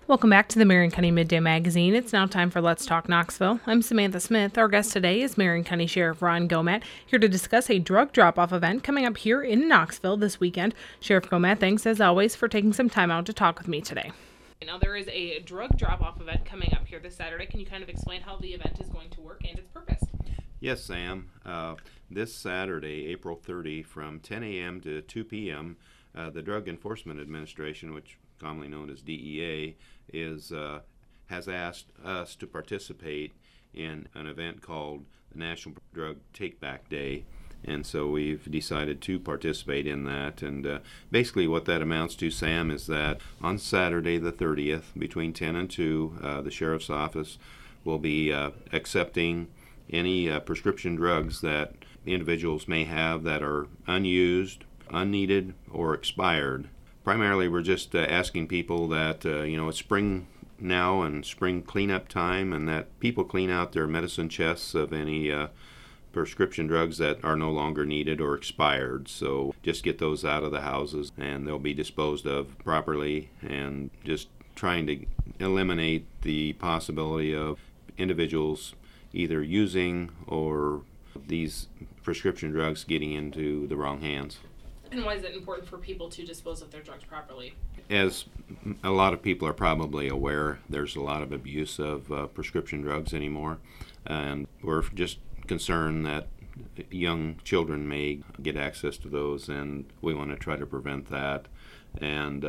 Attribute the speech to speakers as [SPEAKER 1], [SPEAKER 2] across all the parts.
[SPEAKER 1] Welcome back to the Marion County Midday Magazine. It's now time for Let's Talk Knoxville. I'm Samantha Smith. Our guest today is Marion County Sheriff Ron Gomat, here to discuss a drug drop-off event coming up here in Knoxville this weekend. Sheriff Gomat, thanks as always for taking some time out to talk with me today. Now, there is a drug drop-off event coming up here this Saturday. Can you kind of explain how the event is going to work and its purpose?
[SPEAKER 2] Yes, Sam. This Saturday, April 30, from 10 a.m. to 2 p.m., the Drug Enforcement Administration, which commonly known as DEA, has asked us to participate in an event called the National Drug Take-Back Day. And so we've decided to participate in that. And basically what that amounts to, Sam, is that on Saturday the 30th, between 10 and 2, the Sheriff's Office will be accepting any prescription drugs that individuals may have that are unused, unneeded, or expired. Primarily, we're just asking people that, it's spring now and spring cleanup time, and that people clean out their medicine chests of any prescription drugs that are no longer needed or expired. So just get those out of the houses and they'll be disposed of properly, and just trying to eliminate the possibility of individuals either using or these prescription drugs getting into the wrong hands.
[SPEAKER 1] And why is it important for people to dispose of their drugs properly?
[SPEAKER 2] As a lot of people are probably aware, there's a lot of abuse of prescription drugs anymore, and we're just concerned that young children may get access to those, and we want to try to prevent that. And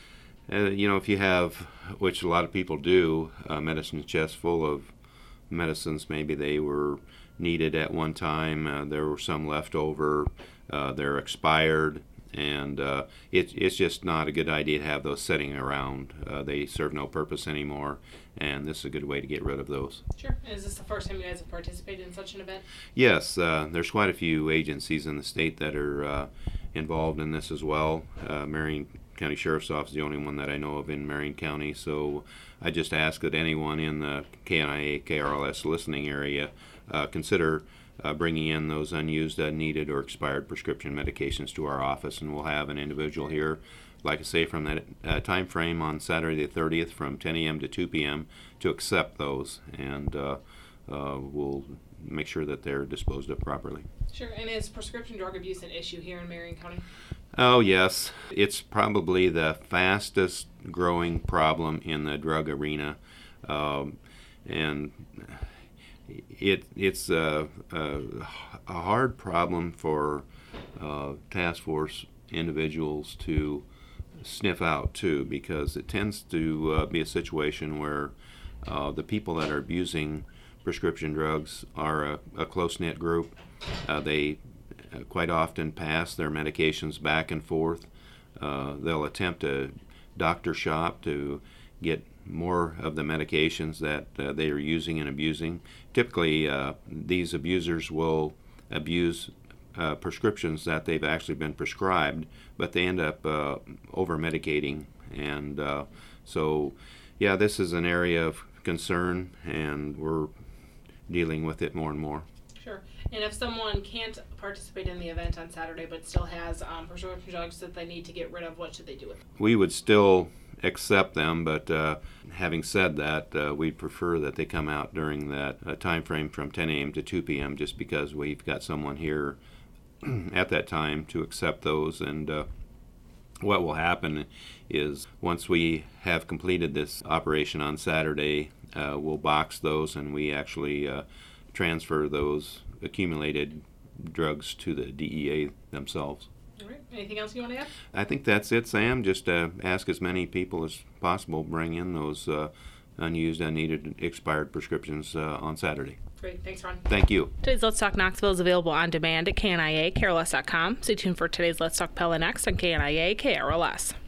[SPEAKER 2] if you have, which a lot of people do, medicine chests full of medicines, maybe they were needed at one time, there were some left over, they're expired, and it's just not a good idea to have those sitting around. They serve no purpose anymore, and this is a good way to get rid of those.
[SPEAKER 1] Sure. And is this the first time you guys have participated in such an event?
[SPEAKER 2] Yes, there's quite a few agencies in the state that are involved in this as well. Marion County Sheriff's Office is the only one that I know of in Marion County, so I just ask that anyone in the KNIA, KRLS listening area consider bringing in those unused, unneeded, or expired prescription medications to our office, and we'll have an individual here, like I say, from that time frame on Saturday the 30th from 10 a.m. to 2 p.m. to accept those, and we'll make sure that they're disposed of properly.
[SPEAKER 1] Sure. And is prescription drug abuse an issue here in Marion County?
[SPEAKER 2] Oh, yes. It's probably the fastest growing problem in the drug arena, and it's a hard problem for task force individuals to sniff out too, because it tends to be a situation where the people that are abusing prescription drugs are a close-knit group. They quite often pass their medications back and forth. They'll attempt to doctor shop to get more of the medications that they are using and abusing. Typically, these abusers will abuse prescriptions that they've actually been prescribed, but they end up over-medicating. And so, this is an area of concern, and we're dealing with it more and more.
[SPEAKER 1] Sure. And if someone can't participate in the event on Saturday but still has prescription drugs that they need to get rid of, what should they do with them?
[SPEAKER 2] We would still accept them, but having said that, we'd prefer that they come out during that time frame from 10 a.m. to 2 p.m. just because we've got someone here at that time to accept those. And what will happen is once we have completed this operation on Saturday, we'll box those, and we actually transfer those accumulated drugs to the DEA themselves.
[SPEAKER 1] All right. Anything else you want to add?
[SPEAKER 2] I think that's it, Sam. Just ask as many people as possible bring in those unused, unneeded, expired prescriptions on Saturday.
[SPEAKER 1] Great. Thanks, Ron.
[SPEAKER 2] Thank you.
[SPEAKER 1] Today's Let's Talk Knoxville is available on demand at KNIA, KRLS.com. Stay tuned for today's Let's Talk Pella next on KNIA, KRLS.